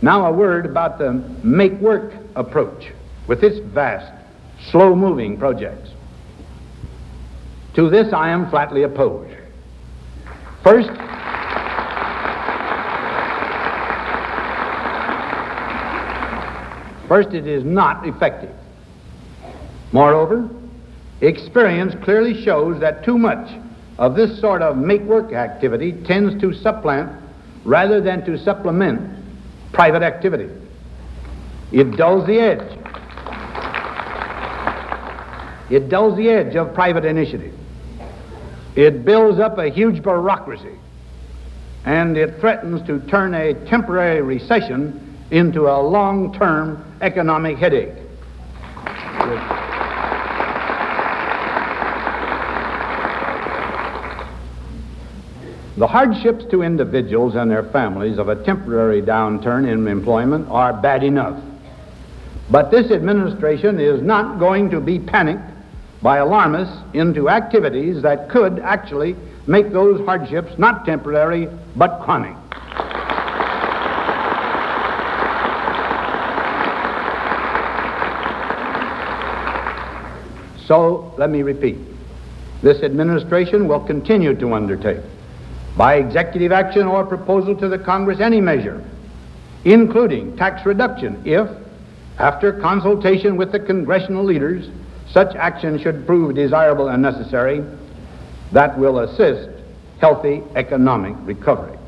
Now a word about the make work approach with its vast, slow-moving projects. To this I am flatly opposed. First, it is not effective. Moreover, experience clearly shows that too much of this sort of make-work activity tends to supplant rather than to supplement private activity. It dulls the edge. It dulls the edge of private initiative. It builds up a huge bureaucracy, and it threatens to turn a temporary recession into a long-term economic headache. The hardships to individuals and their families of a temporary downturn in employment are bad enough. But this administration is not going to be panicked by alarmists into activities that could actually make those hardships not temporary but chronic. So, let me repeat, this administration will continue to undertake, by executive action or proposal to the Congress, any measure, including tax reduction, if, after consultation with the congressional leaders, such action should prove desirable and necessary, that will assist healthy economic recovery.